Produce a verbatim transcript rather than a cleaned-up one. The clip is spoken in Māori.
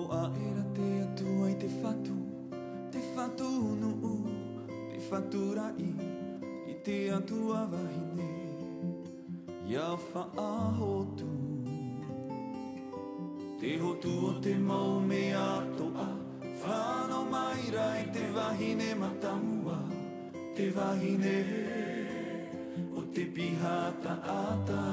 a era te atua i te whatu, te whatu nuu, te whatu rai, i te atua wahine, ia whaahotu. Te hotu o te mau me atoa, whanau mai rai te wahine matamua, te wahine o te pihata ata